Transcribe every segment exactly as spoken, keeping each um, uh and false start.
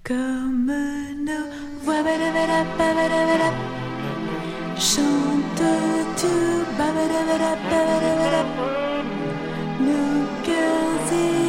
Comme nos voix, chante-tu, nos cœurs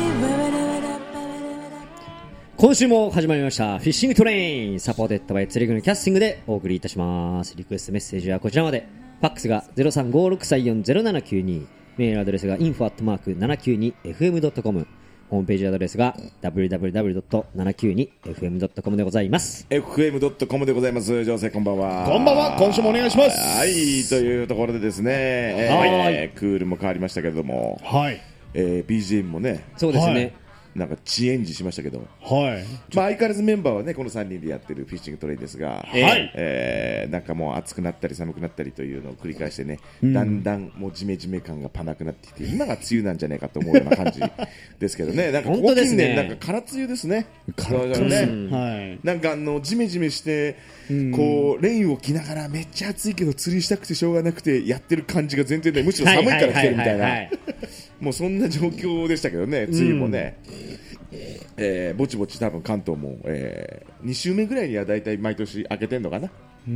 y 今週も始まりましたフィッシングトレイン、サポーテッドバイ釣り具のキャスティングでお送りいたします。リクエストメッセージはこちらまで。ファックスが ゼロさんごろくさんよんゼロななきゅうに、メールアドレスが インフォ アットマーク ななきゅうにエフエム ドットコム、ホームページアドレスが ダブリューダブリューダブリュー ドット ななきゅうにエフエム ドットコム でございます。 エフエム ドットコム でございます。女性こんばんは。 こんばんは。今週もお願いします。 はい、というところでですね、えー、クールも変わりましたけれども、 はい、 えー、ビージーエム もね、 そうですね、 はい、なんか遅延時しましたけど、 はい、 まあ、相変わらずメンバーはねこのさんにんでやってるフィッシングトレインですが、 はいえー、なんかもう暑くなったり寒くなったりというのを繰り返してね、うん、だんだんもうジメジメ感がパなくなってきて、今が梅雨なんじゃないかと思うような感じですけどね。なんかここ近年なんか空梅雨ですね。 空梅雨ね、うん、はい、 なんかあのジメジメして、うん、こうレインを着ながらめっちゃ暑いけど釣りしたくてしょうがなくてやってる感じが全然ない。むしろ寒いから来てるみたいな、もうそんな状況でしたけどね、梅雨もね、うん、えー、ぼちぼち多分関東も、えー、に週目ぐらいにはだいたい毎年開けてんのかな。 うん、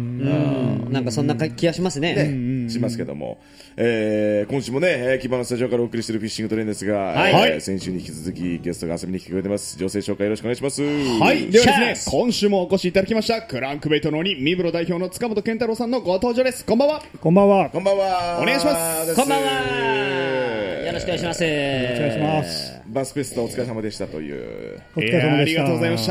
なんかそんな気がしますね。 ね、しますけども、えー、今週もね、木場のスタジオからお送りしているフィッシングトレインですが、 はい、 えー、先週に引き続きゲストが遊びに来てくれてます。女性紹介よろしくお願いします。 はい、ではですね、今週もお越しいただきましたクランクベイトの鬼ミブロ代表の塚本健太郎さんのご登場です。こんばんは。 こんばんは。 こんばんは。 お願いします。 こんばんは。よろしくお願いします。よろしくお願いします。 バスフェスタお疲れ様でしたという。 お疲れ様でした。ありがとうございました。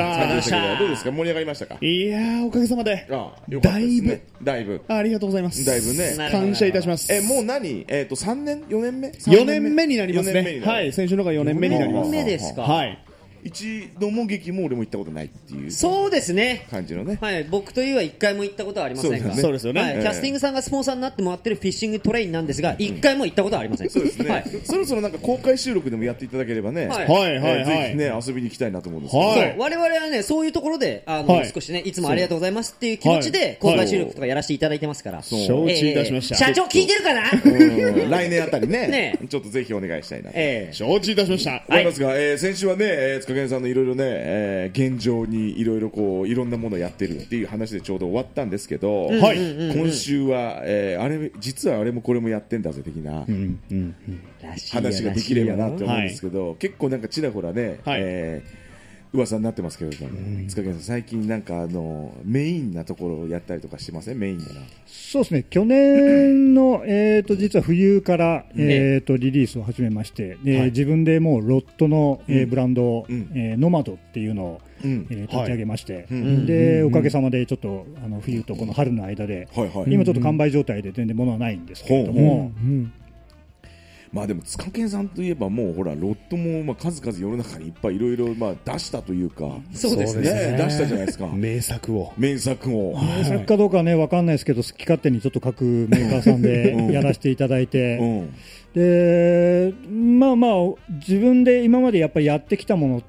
どうですか、盛り上がりましたか。 いやー、おかげさまで。 ああ、よかったですね、 だいぶだいぶありがとうございます。 だいぶね、 感謝いたします。 え、もう何、えっ、ー、とさんねんよねんめよねんめになりますね。はい、先週のがよねんめになります。 よねんめですか。 はい、 一度も劇も俺も行ったことないっていうそうですね感じのね、 はい、僕というはいっかいも行ったことはありませんが、 そうですよね、 はい、キャスティングさんがスポンサーになってもらってるフィッシングトレインなんですが、いっかいも行ったことはありません。 そうですね、はい、そろそろなんか公開収録でもやっていただければね、 はい、 はいはいはい、 ぜひね遊びに行きたいなと思うんですけど、 はい、 そう我々はねそういうところであの、はい、少しねいつもありがとうございますっていう気持ちで公開収録とかやらせていただいてますから、 承知いたしました。 えー、社長聞いてるかな。 来年あたり ね, ねちょっとぜひお願いしたいなと、 えー、承知いたしました。 思いますが、はい、えー、先週はね、えー、塚健さんのいろいろね、えー、現状にいろいろこういろんなものをやってるっていう話でちょうど終わったんですけど、 はい、 今週は、えー、あれ実はあれもこれもやってんだぜ的な、うんうんうん、話ができればなと思うんですけど、はい、結構なんかちらほらね、はい、えー、噂になってますけれども、うん、塚健さん最近なんかあのメインなところをやったりとかしてません？メインならそうですね、去年の、えー、と実は冬から、えー、とリリースを始めまして、で、はい、自分でもうロットの、えー、ブランド、うん、えー、ノマドっていうのを、うん、えー、立ち上げまして、はい、で、うん、おかげさまでちょっとあの冬とこの春の間で、はいはい、今ちょっと完売状態で全然物はないんですけれども、うんうん、 まあでも塚健さんといえばもうほらロットもまあ数々世の中にいっぱいいろいろまあ出したというか、 そうですね、 出したじゃないですか名作を名作を名作かどうかはね分かんないですけど、好き勝手にちょっと各メーカーさんでやらせていただいて、うん、でまあまあ自分で今までやっぱりやってきたものって、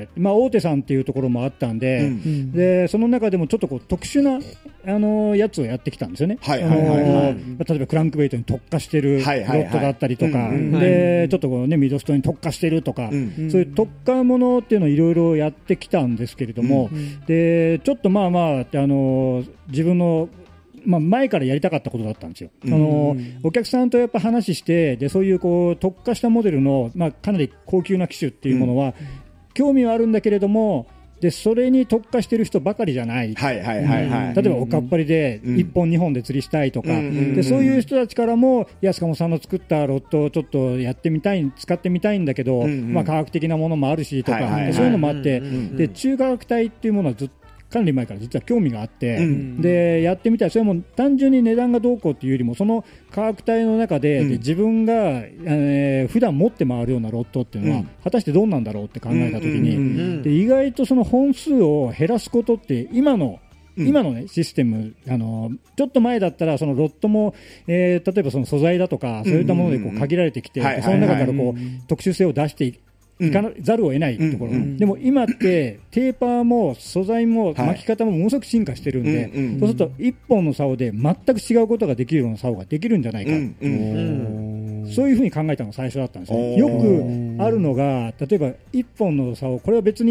まあ、大手さんっていうところもあったんで、うん、でその中でもちょっとこう特殊なあのやつをやってきたんですよね。例えばクランクベイトに特化してるロットだったりとか、でちょっとこう、ね、ミドストに特化してるとか、うん、そういう特化ものっていうのをいろいろやってきたんですけれども、うん、でちょっとまあまああの自分のまあ、前からやりたかったことだったんですよ。あのお客さんとやっぱ話してでそういうこう特化したモデルの、まあ、かなり高級な機種っていうものは、うん、興味はあるんだけれどもでそれに特化している人ばかりじゃない、はいはいはいはい、例えばおかっぱりでいっぽんにほんで釣りしたいとか、うん、でそういう人たちからも安鴨さんの作ったロットをちょっとやってみたい使ってみたいんだけど、うんうん、まあ、科学的なものもあるしとか、はいはいはい、そういうのもあって、うんうん、で中科学体っていうものはずっとかなり前から実は興味があって、うん、でやってみたらそれも単純に値段がどうこうっていうよりもその価格帯の中で、うん、で自分が、えー、普段持って回るようなロットっていうのは、うん、果たしてどうなんだろうって考えたときに、うんうんうん、で意外とその本数を減らすことって今のうん、今の、ね、システムあのちょっと前だったらそのロットも、えー、例えばその素材だとかそういったものでこう限られてきて、その中からこう特殊性を出していくいかざるを得ないところ、うん、でも今ってテーパーも素材も巻き方もものすごく進化してるんで、はい、そうするといっぽんの竿で全く違うことができるような竿ができるんじゃないか、うんうん、そういうふうに考えたのが最初だったんですね。よくあるのが例えばいっぽんの竿これは別に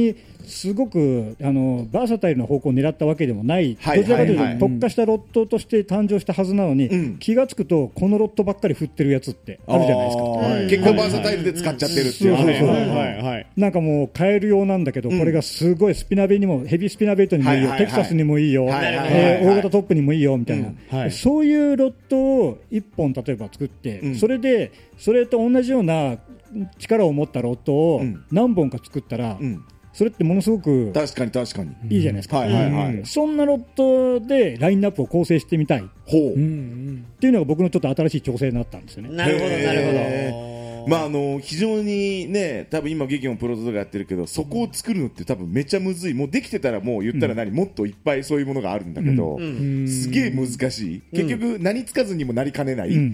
すごくあのバーサタイルな方向を狙ったわけでもない、 はいどちらかというと、 はいはい特化したロットとして誕生したはずなのに、 うん、 気がつくとこのロットばっかり振ってるやつってあるじゃないですか。 はい、結構バーサタイルで使っちゃってるっていう、 そうそうそう、 はいはいはい、 なんかもう変えるようなんだけど、うん、これがすごいスピナベにもヘビースピナベイトにもいいよ、はいはいはい、テキサスにもいいよ、はいはいはい、えー、大型トップにもいいよみたいな、うんはい、そういうロットをいっぽん例えば作って、うん、それでそれと同じような力を持ったロットを何本か作ったら、うん、それってものすごく確かに確かにいいじゃないですか、 はいはいはい、 そんなロットでラインナップを構成してみたいほう、うんうん、っていうのが僕のちょっと新しい挑戦になったんですよね。 なるほどなるほど。 まあ、あの非常にね、多分今劇もプロトとかやってるけど、そこを作るのって多分めちゃむずい。もうできてたらもう言ったら何、うん、もっといっぱいそういうものがあるんだけど、うん、すげえ難しい。結局何つかずにもなりかねない、うん、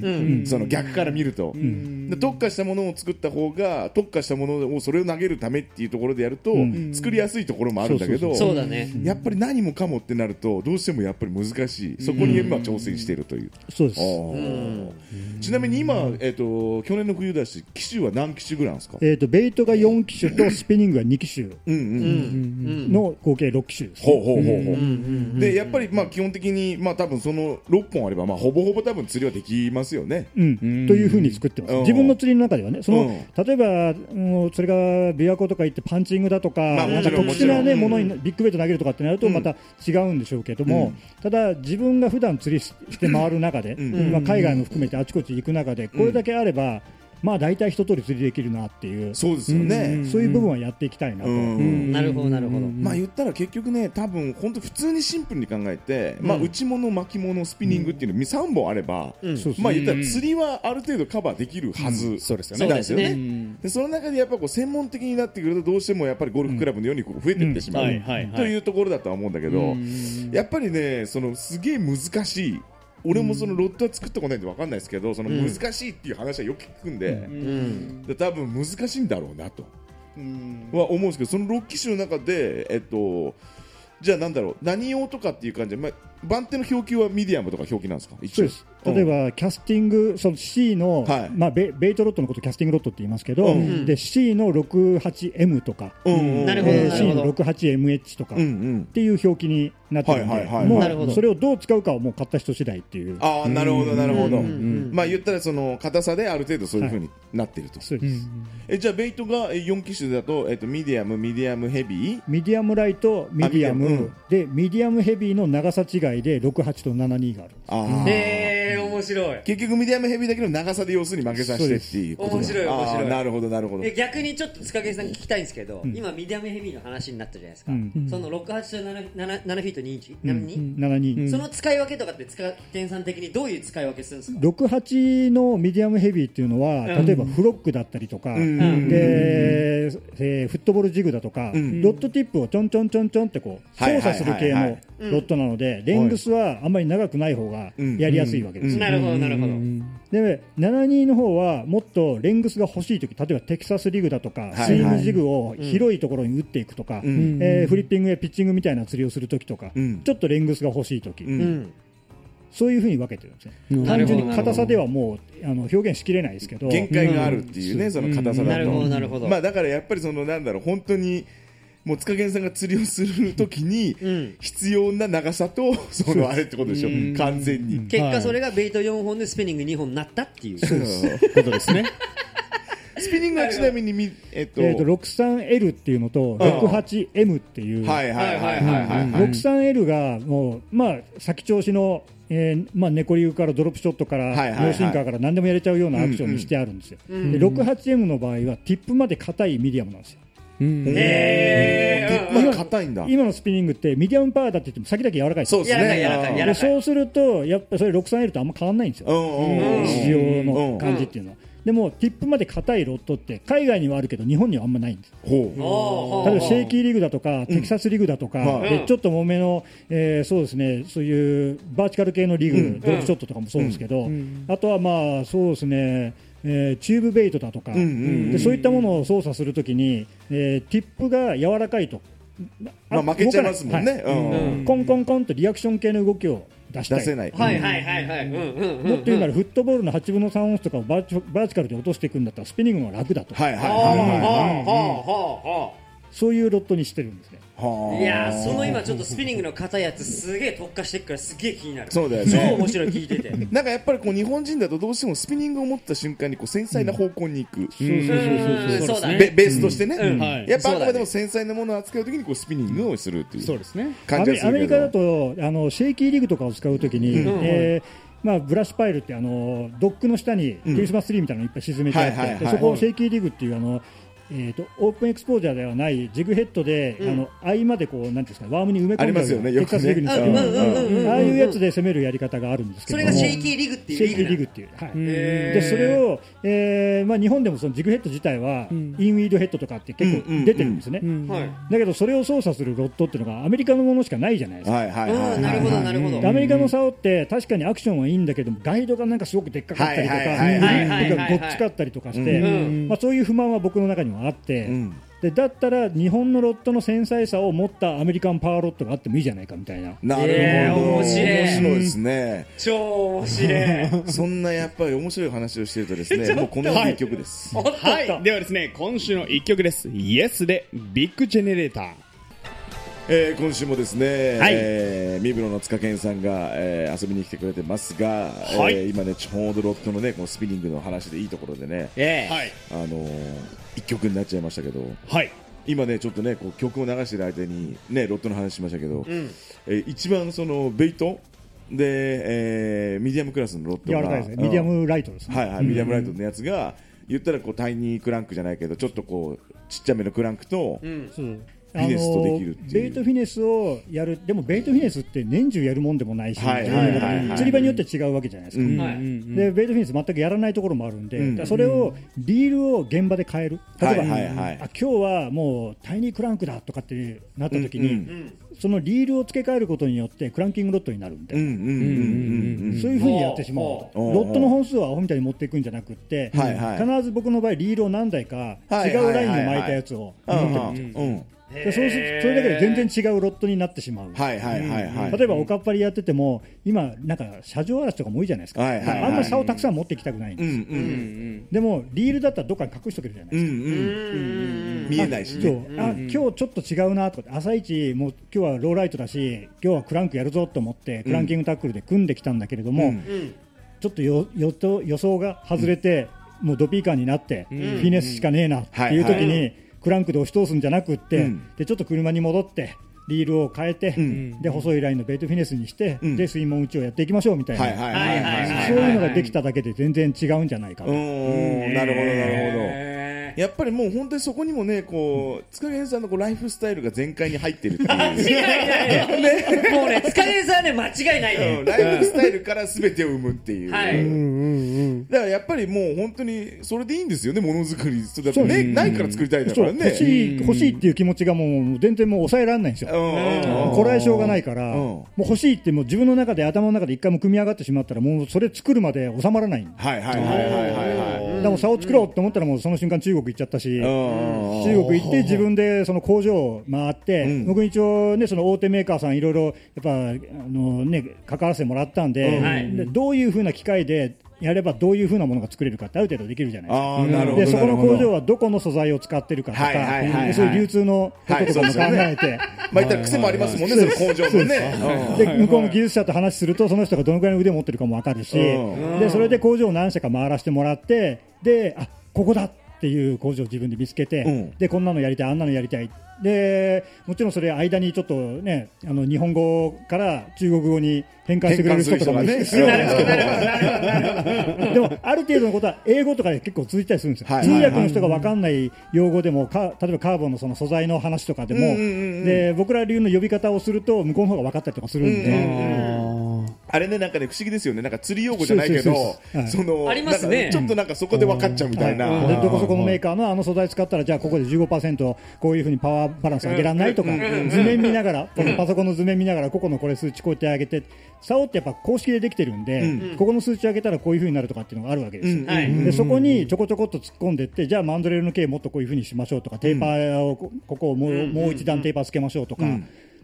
その逆から見ると、うん、特化したものを作った方が特化したものをそれを投げるためっていうところでやると、うん、作りやすいところもあるんだけど、 そうだね、 やっぱり何もかもってなるとどうしてもやっぱり難しい。そこに今挑戦しているという、 そうです。 ちなみに今、えーと、去年の冬だし機種は何機種ぐらいなんですか？ えーと、ベイトがよん機種とスピニングがに機種の合計ろく機種です、ね、 ほうほうほうほう、うん、でやっぱりまあ基本的にまあ多分そのろっぽんあればまあほぼほぼ多分釣りはできますよね、 うん、というふうに作ってます。自分の釣りの中ではね、その、うん、例えば、うん、それが琵琶湖とか行ってパンチングだとか、まあ、なんか特殊な、ね、ものにビッグベイト投げるとかってなるとまた違うんでしょうけども、うん、ただ自分が普段釣りして回る中で、うん、今海外も含めてあちこち行く中でこれだけあれば、まあ大体一通り釣りできるなっていう、 そうですよね、 うん、そういう部分はやっていきたいなと、うん、 なるほどなるほど、 まあ言ったら結局ね、多分本当普通にシンプルに考えて、うん、まあ内物巻物スピニングっていうのさんぼんあれば、うん、まあ言ったら釣りはある程度カバーできるはず、うん、そうですよね。なんですよね。でその中でやっぱこう専門的になってくるとどうしてもやっぱりゴルフクラブのようにこう増えていってしまうというところだとは思うんだけど、やっぱりね、そのすげえ難しい。俺もそのロットは作ったことないんで分かんないですけど、その難しいっていう話はよく聞くんで、うん、で多分難しいんだろうなと、うん、は思うんですけど、そのろっ機種の中で、えっと、じゃあなんだろう、何用とかっていう感じで、まあ、番手の表記はミディアムとか表記なんですか？一応そうです。例えば、うん、キャスティング、その C の、はい、まあ、ベ, ベイトロットのことをキャスティングロットって言いますけど、うん、で C の ろくじゅうはちエム とか、うん、 なるほど、 えー、C の ろくじゅうはちエムエイチ とか、うんうん、っていう表記になってるので、もうそれをどう使うかはもう買った人次第っていう。 ああ、なるほどなるほど、うんうん、まあ言ったらその硬さである程度そういう風になっていると、はい、そうです。えじゃあベイトがよん機種だと、えっと、ミディアム、ミディアムヘビー、 ミディアムライト、ミディアム、うん、でミディアムヘビーの長さ違いでろくじゅうはちとななじゅうにがある。 あへー、面白い。 結局ミディアムヘビーだけの長さで要するに負けさせてっていうこと。 面白い面白い。 なるほどなるほど。 で逆にちょっと塚毛さん聞きたいんですけど、うん、今ミディアムヘビーの話になったじゃないですか、うん、そのろくじゅうはちと 7, 7, 7フィートにインチ、うん、ななじゅうに、うん、その使い分けとかって塚毛さん的にどういう使い分けするんですか？ ろくじゅうはちのミディアムヘビーっていうのは、うん、例えばフロックだったりとか、うん、で、えー、フットボールジグだとか、うん、ロッドティップをちょんちょんちょんちょんってこう操作する系のロッドなので、レングスはあんまり長くない方がやりやすいわけです、 うん、なるほどなるほど。 でななじゅうにの方はもっとレングスが欲しいとき、例えばテキサスリグだとか、スイムジグを広いところに打っていくとか、うんえー、フリッピングやピッチングみたいな釣りをするときとか、うん、ちょっとレングスが欲しいとき、うん、そういうふうに分けてるんですね、うん、単純に硬さではもうあの表現しきれないですけど、 限界があるっていうね、うん、その硬さだと、うん、 なるほどなるほど。 まあだからやっぱりそのなんだろう、本当にもう塚源さんが釣りをするときに必要な長さとそのあれってことでしょ、うん、完全に結果それがベイトよんほんでスピニングにほんになったっていうことですね。 スピニングはちなみにみ、えっとえー、と ろくじゅうさんエル っていうのと ろくじゅうはちエム っていう、 はいはいはいはいはい、 ろくじゅうさんエル がもうまあ先調子の、えーまあ、ネコリグからドロップショットからノーシンカーから何でもやれちゃうようなアクションにしてあるんですよ、うんうん、で ろくじゅうはちエム の場合はティップまで硬いミディアムなんですよ。 うん、へー、硬いんだ。 今のスピニングってミディアムパワーだって言っても先だけ柔らかいです。 そうですね。 柔らかい柔らかい。 そうするとやっぱりそれ ろくじゅうさんエル とあんま変わらないんですよ、仕様の感じっていうのは。でもティップまで硬いロッドって海外にはあるけど日本にはあんまないんです。ほう。例えばシェイキーリグだとかテキサスリグだとか、うん、でちょっと多めの、えー、そうですね、そういうバーチカル系のリグ、うん、ドロップショットとかもそうですけど、うん、あとはまあそうですね、えー、チューブベイトだとか、うんうんうん、でそういったものを操作するときに、えー、ティップが柔らかいと、 まあ、負けちゃいますもんね、はい、 うん、コンコンコンとリアクション系の動きを出したい、 出せない、 はいはいはいはい、うんうんうん、 もっと言うならフットボールのはちぶんのさんオンスとかをバーチ、バーチカルで落としていくんだったらスピニングが楽だと、 はいはいはいはい、 そういうロットにしてるんですね。 いやー、その今ちょっとスピニングの硬いやつすげえ特化してるからすげえ気になる。 そうだよね。 超面白い聞いててなんかやっぱりこう日本人だとどうしてもスピニングを持った瞬間にこう繊細な方向に行く、 そうそうそうそうだね。 ベベースとしてね、 うんやっぱあくまでも繊細なものを扱うときにこうスピニングをするっていうそうですね。 感じがするけど、 アメリカだとあのシェイキーリグとかを使うときに、うんえーまあ、ブラッシュパイルってあのドックの下にクリスマスツリーみたいなのいっぱい沈めてあって、 はいはいはいはい、 でそこをシェイキーリグっていうあのえー、とオープンエクスポージャーではないジグヘッドで、うん、あの合間でこうなんていうんですかワームに埋め込んだようなテキサスリグに使うああいうやつで攻めるやり方があるんですけども、 それがシェイキーリグっていうリグシェイキーリグっていう、はい、でそれを、えーまあ、日本でもそのジグヘッド自体は、うん、インウィードヘッドとかって結構出てるんですね、うんうんうん、だけどそれを操作するロッドっていうのがアメリカのものしかないじゃないですか。 はいはいはい、なるほどなるほど。 アメリカの竿って確かにアクションはいいんだけどもガイドがなんかすごくでっかかったりとかごっつかったりとかして、まあ、そういう不満は僕の中にもあって、うんでだったら日本のロットの繊細さを持ったアメリカンパワーロットがあってもいいじゃないかみたいな。 なるほど、えー、面白い面白いですね。 超面白いそんなやっぱり面白い話をしているとですねもうこのいっきょくです、 はいはい、ではですね今週のいっきょくです。 Yes でビッグジェネレーター。 えー、今週もですね、はいえー、ミブロの塚健さんが、えー、遊びに来てくれてますが、はいえー、今ねちょうどロットのねこのスピニングの話でいいところでね、えーはいあのー、いっきょくになっちゃいましたけど、はい、今ねちょっとねこう曲を流している間にねロットの話しましたけど、うんえー、一番そのベイトで、えー、ミディアムクラスのロットが柔らかいですね、ミディアムライトですね、 はいはい、ミディアムライトのやつが言ったらこうタイニークランクじゃないけどちょっとこうちっちゃめのクランクと、うんそうフィネスとできるっていう、 ベイトフィネスをやる。でもベイトフィネスって年中やるもんでもないし、はいはいはいはい、釣り場によって違うわけじゃないですか、うんはい、でベイトフィネス全くやらないところもあるんで、うん、それをリールを現場で変える。例えば、はいはいはい、あ今日はもうタイニークランクだとかってなった時に、うんうん、そのリールを付け替えることによってクランキングロットになるんで、そういうふうにやってしまうと。ロットの本数はアホみたいに持っていくんじゃなくって、はいはい、必ず僕の場合リールを何台か違うラインを巻いたやつを持ってるんですよ。でそうするそれだけで全然違うロットになってしまう。はいはいはいはい、例えばおかっぱりやってても今なんか車上荒らしとかも多いじゃないですか、はいはいはい、あんまり差をたくさん持っていきたくないんです、うんうんうん、でもリールだったらどっかに隠しておけるじゃないですか、うんうん、 見えないし、ね、 ああ今日ちょっと違うなとか朝一もう今日はローライトだし今日はクランクやるぞと思ってクランキングタックルで組んできたんだけれども、うん、ちょっとよよと予想が外れて、うん、もうドピーカーになって、うん、フィネスしかねえなっていう時に、はいはいクランクで押し通すんじゃなくって、うん、でちょっと車に戻ってリールを変えて、うん、で細いラインのベイトフィネスにして、うん、で水門打ちをやっていきましょうみたいなそういうのができただけで全然違うんじゃないかと。 なるほどなるほど。やっぱりもう本当にそこにもねこう塚源さんのこうライフスタイルが全開に入ってるっていう間違いないねもうね塚源さんはね間違いないね、 うん、ライフスタイルから全てを生むっていう、はい、うんうんうん、だからやっぱりもう本当にそれでいいんですよねものづくりだってねないから作りたいだからね。 欲しい欲しいっていう気持ちがもう全然もう抑えられないんですよ。こらえ性がないからもう欲しいってもう自分の中で頭の中で一回も組み上がってしまったらもうそれ作るまで収まらない。 はいはいはいはいはい。 でも差を作ろうと思ったらもうその瞬間中国行っちゃったし、中国行って自分でその工場を回って、うん、僕一応ねその大手メーカーさんいろいろやっぱあのね関わらせてもらったんで、うんはい、でどういう風な機械でやればどういう風なものが作れるかってある程度できるじゃないですか。あー、なるほど。でそこの工場はどこの素材を使ってるかとか、はいはいはいはい、そういう流通のこととかも考えて、はい、 まあ言ったら癖もありますもんねその工場もね。 で向こうの技術者と話するとその人がどのくらいの腕を持ってるかも分かるし、でそれで工場を何社か回らせてもらってであここだっていう工場を自分で見つけて、うん、でこんなのやりたいあんなのやりたいでもちろんそれ間にちょっとねあの日本語から中国語に変換してくれる人とかも必要なんですけどでもある程度のことは英語とかで結構続いたりするんですよ、はい、通訳の人が分かんない用語でもか例えばカーボンのその素材の話とかでも、うんうんうん、で僕ら流の呼び方をすると向こうの方が分かったりとかするんで、うんうんうん、 あれねなんかね不思議ですよねなんか釣り用語じゃないけどそのありますねちょっとなんかそこで分かっちゃうみたいな、 はい、でどこそこのメーカーのあの素材使ったらじゃあここで じゅうごパーセント こういうふうにパワーバランス上げられないとか、うんうん、図面見ながらこのパソコンの図面見ながらここのこれ数値こうやって上げて竿ってやっぱ公式でできてるんで、うん、ここの数値上げたらこういう風になるとかっていうのがあるわけですよ、うんはい、でそこにちょこちょこっと突っ込んでいってじゃあマンドレールの径もっとこういう風にしましょうとかテーパーをここをもう、うん、もう一段テーパーつけましょうとか、うん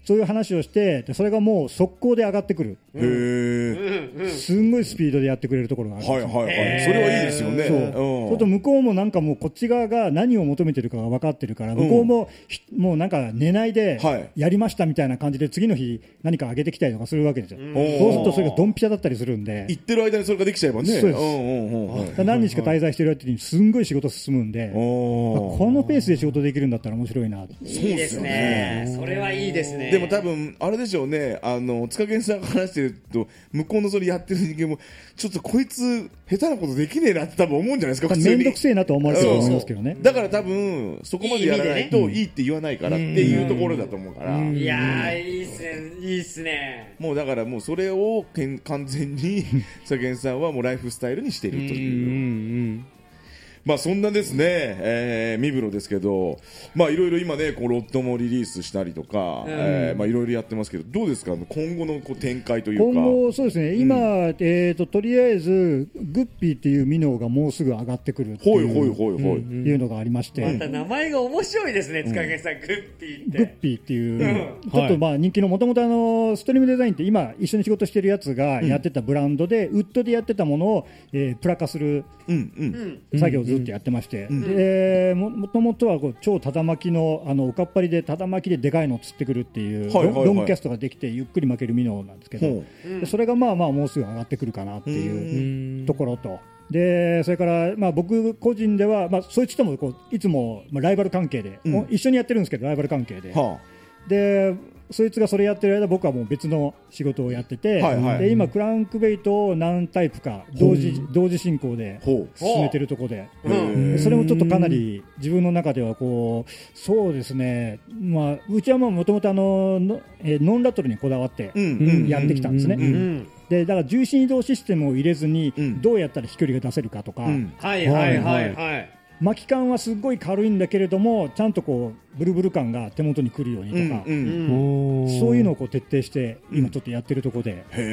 そういう話をしてでそれがもう速攻で上がってくる、 へー、 すんごいスピードでやってくれるところがあるんですよ。 はいはいはい、それはいいですよね。 そう、 うん、 そうすると向こうもなんかもうこっち側が何を求めてるかが分かってるから、向こうもひもうなんか寝ないではいやりましたみたいな感じで次の日何か上げてきたりとかするわけですよ。 んそうするとそれがドンピシャだったりするんで、 行ってる間にそれができちゃえばね。 そうですんうんうんはいだから何日か滞在してる間にすんごい仕事進むんで、 おーこのペースで仕事できるんだったら面白いな。 いいですね。それはいいですね。 でも多分あれでしょうね、あの塚健さんが話してると向こうのそれやってる人間もちょっとこいつ下手なことできねえなって多分思うんじゃないですか。普通に面倒くせえなと思われてると思いますけどね。 だから多分そこまでやらないといいって言わないからっていうところだと思うから、 いやーいいっすね、いいっすね。 もうだからもうそれをけん完全に塚健さんはもうライフスタイルにしているという。まあそんなですね、えー、ミブロですけど、まあいろいろ今ね、こうロットもリリースしたりとか、うんえー、まあいろいろやってますけど、どうですか、今後のこう展開というか。 今後そうですね、今、うんえーと、とりあえずグッピーっていうミノがもうすぐ上がってくるっていう、 ほいほいほいほい、 うん、いうのがありまして、 また名前が面白いですね、塚健さん、グッピーって。 グッピーっていう、うん、ちょっとまあ人気のもともとあのストリームデザインって今一緒に仕事してるやつがやってたブランドで、うん、ウッドでやってたものを、えー、プラ化する作業をずっとやってまして。うんでも, もともとはこう超ただ巻き の, あのおかっぱりでただ巻きででかいのを釣ってくるっていう、はいはいはい、ロングキャストができてゆっくり巻けるミノなんですけど、うん、でそれがまあまあもうすぐ上がってくるかなっていうところと、でそれからまあ僕個人では、まあ、そいつともこういつもライバル関係で、うん、一緒にやってるんですけどライバル関係で、はあ、でそいつがそれやってる間僕はもう別の仕事をやってて、はいはい、で今クランクベイトを何タイプか同時、同時進行で進めてるところで、でそれもちょっとかなり自分の中ではこうそうですね、まあ、うちはもともとノンラトルにこだわってやってきたんですね。でだから重心移動システムを入れずにどうやったら飛距離が出せるかとか、 はいはいはいはい巻き感はすごい軽いんだけれどもちゃんとこうブルブル感が手元に来るようにとか、うんうん、そういうのをこう徹底して今ちょっとやってるところで、うん、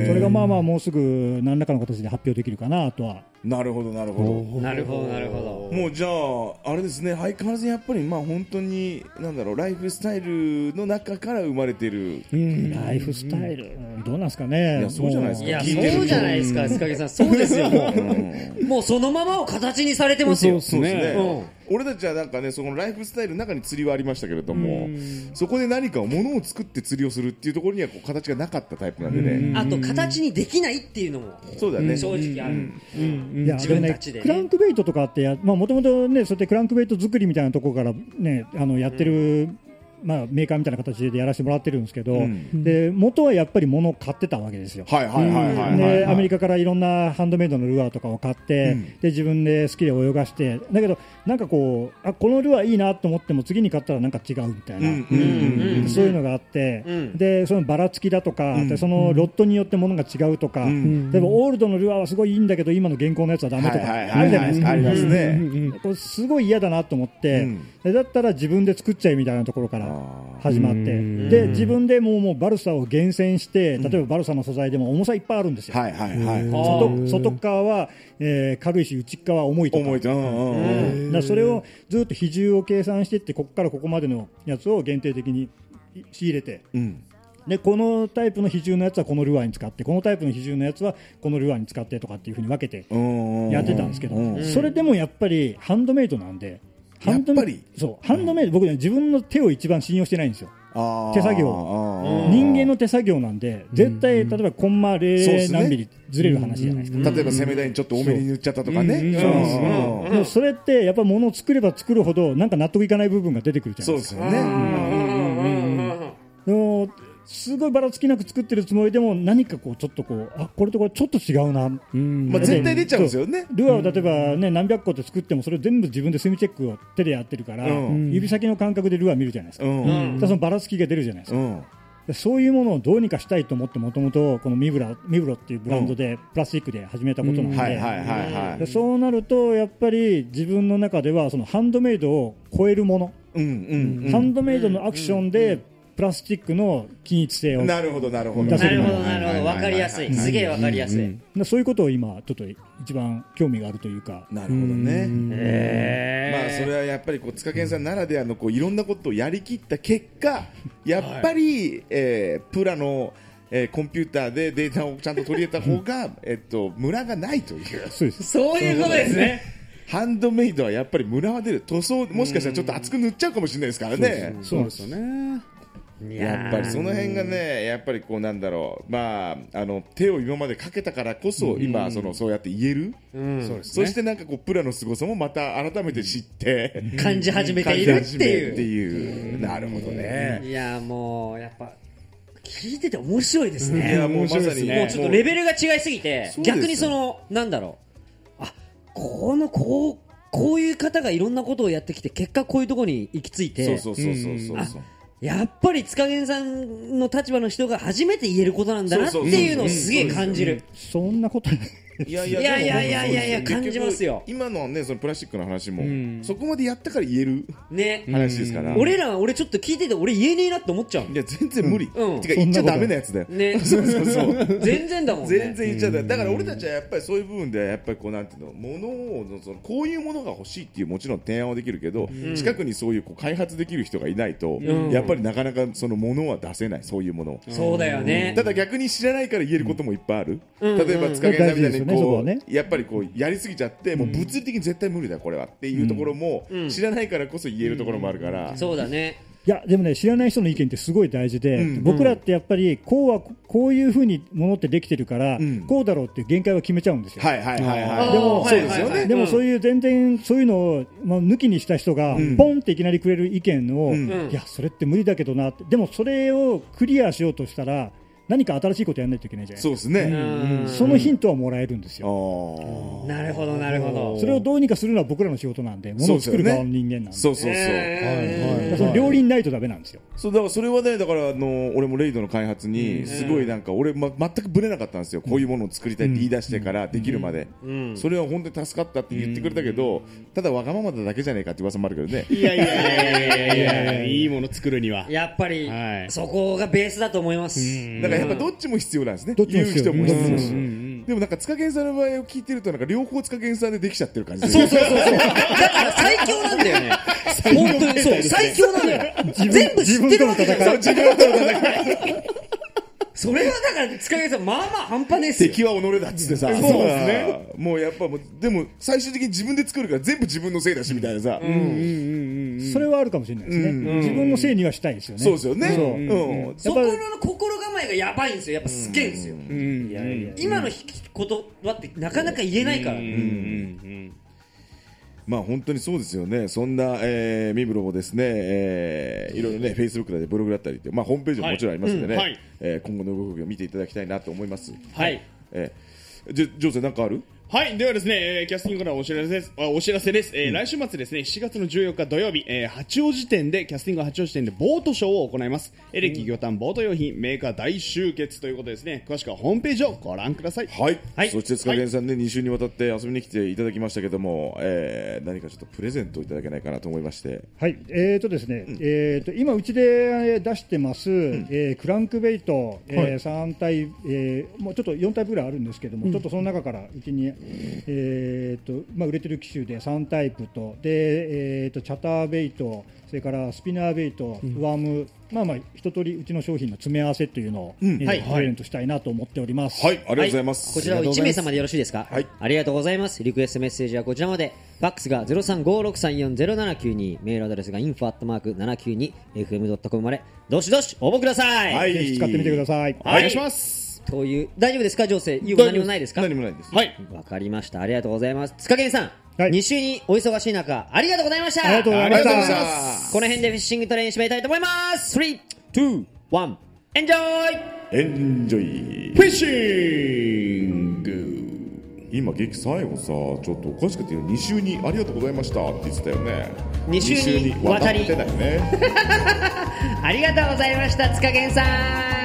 それがまあまあもうすぐ何らかの形で発表できるかなとは。 なるほどなるほどなるほどなるほど。 もうじゃああれですね、相変わらずやっぱりまあ本当になんだろうライフスタイルの中から生まれてる、 うん、ライフスタイル、うん、どうなんですかね。 いやそうじゃないですか。 いやそうじゃないですか塚健さん、そうですよもう、もうそのままを形にされてますよ。 そうですね、うん、俺たちはなんかねそのライフスタイルの中に釣りはありましたけれども、そこで何か物を作って釣りをするっていうところにはこう形がなかったタイプなんでね、 あと形にできないっていうのもそうだね正直ある、うんうん、いや自分たちで、ね、クランクベイトとかってもともとねそうやってクランクベイト作りみたいなところからねあのやってる、うんまあ、メーカーみたいな形でやらせてもらってるんですけど、うん、で元はやっぱり物を買ってたわけですよ。 はいはいはいはい、 でアメリカからいろんなハンドメイドのルアーとかを買って、うん、で自分で好きで泳がしてだけどなんかこうあこのルアーいいなと思っても次に買ったらなんか違うみたいな、うんうんうん、そういうのがあって、うん、でそのばらつきだとか、うん、でそのロッドによって物が違うとか、うん、でもオールドのルアーはすごいいいんだけど今の現行のやつはダメとかあるじゃないですか。 ありますね。 これすごい嫌だなと思って、うん、でだったら自分で作っちゃえみたいなところから始まってで自分でもう、もうバルサを厳選して例えばバルサの素材でも重さいっぱいあるんですよ。はいはいはい、外, 外側は、えー、軽いし内側は重いとか、重いと、うんうん、だそれをずっと比重を計算していってここからここまでのやつを限定的に仕入れて、うん、でこのタイプの比重のやつはこのルアーに使ってこのタイプの比重のやつはこのルアーに使ってとかっていう風に分けてやってたんですけど、それでもやっぱりハンドメイドなんでハンドメイド、そうハンドメイド、僕ね自分の手を一番信用してないんですよ。手作業、人間の手作業なんで絶対例えばコンマゼロ何ミリずれる話じゃないですか。 例えば攻め台にちょっと多めに塗っちゃったとかね。 でもそれってやっぱ物を作れば作るほどなんか納得いかない部分が出てくるじゃないですか。 そうですよね。でもすごいばらつきなく作ってるつもりでも何かこうちょっとこうあこれとこれちょっと違うな、うんまあ、絶対出ちゃうんですよね。 ルアーを例えば、ね、何百個って作ってもそれ全部自分で墨チェックを手でやってるから、うん、指先の感覚でルアー見るじゃないですか、うん、そのばらつきが出るじゃないですか、うん、でそういうものをどうにかしたいと思ってもともとこのミブラミブロっていうブランドでプラスチックで始めたことなんでそうなるとやっぱり自分の中ではそのハンドメイドを超えるもの、うんうんうん、ハンドメイドのアクションでププラスチックの均一性をなるほどなるほど出せるなるほどなるほど、わかりやすい、すげえわかりやすい、 うんうん、そういうことを今ちょっと一番興味があるというか。 なるほどね。 へまあそれはやっぱりこう塚健さんならではのこういろんなことをやりきった結果、やっぱり、えー、プラのえー、コンピューターでデータをちゃんと取り入れた方が、えっと、ムラがないという。 そうです。 そういうことですね。 ハンドメイドはやっぱりムラは出る。塗装、もしかしたらちょっと厚く塗っちゃうかもしれないですからね。 そうですよね。 やっぱりその辺がね、やっぱりこうなんだろう、まあ、あの手を今までかけたからこそ、今そのそうやって言える、うんそうですね、そしてなんかこうプラの凄さもまた改めて知って、 うん、感じ始めているっていう。 っていう、なるほどね。 いやもうやっぱ。聞いてて面白いですね。 いやもうまさにもうちょっとレベルが違いすぎて、逆にそのなんだろう、あこのこうこういう方がいろんなことをやってきて結果こういうところに行き着いて、 そうそうそうそうそうそう。 やっぱり塚源さんの立場の人が初めて言えることなんだなっていうのをすげえ感じる。 そんなことない。 いやいやいやいやいやいやいや感じますよ。 今のねそのプラスチックの話も、うん、そこまでやったから言えるね話ですから。 俺らは俺ちょっと聞いてて俺言えねえなって思っちゃう。 いや全然無理。 うん。 てか言っちゃダメなやつだよ。 ね。そうそうそう。全然だもんね。 全然言っちゃダメ。だから俺たちはやっぱりそういう部分でやっぱりこうなんていうのものをそのこういうものが欲しいっていうもちろん提案はできるけど、うん、近くにそういうこう開発できる人がいないと、うん、やっぱりなかなかそのものは出せないそういうものを。 そうだよね。 ただ逆に知らないから言えることもいっぱいある。うん、例えば塚源さんみたいにこう、ね、やっぱりこうやりすぎちゃってもう物理的に絶対無理だこれはっていうところも知らないからこそ言えるところもあるから、 そうだね。 いやでもね知らない人の意見ってすごい大事で、うん、僕らってやっぱりこうはこういうふうにものってできてるから、うん、こうだろうっていう限界は決めちゃうんですよ。 はいはいはいはい。 でもそうですよね。でもそういう全然そういうのをまあ抜きにした人が、うん、ポンっていきなりくれる意見を、うん、いやそれって無理だけどなって。でもそれをクリアしようとしたら何か新しいことやらないといけないじゃないですか。 そうですね、 うん、そのヒントはもらえるんですよ。 なるほどなるほど。 それをどうにかするのは僕らの仕事なんで、ものを作る側の人間なんで、 そうそうそう、えー、その両輪ないとダメなんですよ。 そうだからそれはね、だからあの俺もレイドの開発にすごいなんか俺、ま、全くブレなかったんですよ。こういうものを作りたいって言い出してからできるまで、うんうん、それは本当に助かったって言ってくれたけど、ただわがままだだけじゃねえかって噂もあるけどね。 いやいやいやいやいやいやいいもの作るにはやっぱり、はい、そこがベースだと思います。 だからやっぱどっちも必要なんですね。言う人も必要です。でもなんか塚源さんの場合を聞いてるとなんか両方塚源さんでできちゃってる感じ。 そうそうそうそう。だから最強なんだよね。本当にそう最強なんだよ。全部知ってるわけだから。 自分との戦い。 それはだから塚源さんまあまあ半端ですよ。 敵は己だっつってさ。そうですね。もうやっぱもうでも最終的に自分で作るから全部自分のせいだしみたいなさ。うんうんうん。それはあるかもしれないですね。自分のせいにはしたいですよね。 そうですよね。そう。 うん。そこの心構えがやばいんですよ。やっぱすげえんですよ。いやいや。今のことはってなかなか言えないから。うんうんうん。 まあ本当にそうですよね。そんな、えー、ミブロもですね、えー、いろいろね、フェイスブックでブログだったりって、まあホームページももちろんありますんでね、はいうんはいえー、今後の動きを見ていただきたいなと思います。 はい。 えー、じゃ、ジョーセなんかある？ はい。ではですね、えー、キャスティングからお知らせです。あお知らせです。えーうん、来週末ですね、しちがつのじゅうよっか土曜日、えー、八王子店で、キャスティング八王子店でボートショーを行います。エレキ魚探ボート用品メーカー大集結ということですね。詳しくはホームページをご覧ください。 はい。はい、そして塚源さんね、に週にわたって遊びに来ていただきましたけども、えー、何かちょっとプレゼントをいただけないかなと思いまして。 はい。えーとですね、うん、えーと、今うちで出してます、うんえー、クランクベイト、えーはい、さん体、えー、もうちょっとよんタイプぐらいあるんですけども、うん、ちょっとその中からうちに、えーえーとまあ、売れてる機種でさんタイプとで、えーとチャターベイトそれからスピナーベイト、うん、ワームまあまあ一通りうちの商品の詰め合わせというのを、うんえーはい、プレゼントしたいなと思っております。 はい、ありがとうございます。 はい、こちらをいち名様でよろしいですか。はい、ありがとうございます。リクエストメッセージはこちらまで。ファックスが ゼロさんごろくさんよんゼロななきゅうに メールアドレスが インフォ アットマーク ななきゅうに エフエム ドットコム までどしどし応募ください。 はい、ぜひ使ってみてください。 はい、お願いします。 という大丈夫ですか、情勢言うこと何もないですか。 何もないです。 はい、わかりました。ありがとうございます。塚源さん、はい、に週にお忙しい中ありがとうございました。 ありがとうございました。 この辺でフィッシングトレイン締めたいと思います。スリー、ツー、ワン、エンジョイエンジョイフィッシング。 今劇最後さちょっとおかしくてに週にありがとうございましたって言ってたよね。 に週にわたりわたってたよね。 ありがとうございました塚源さん。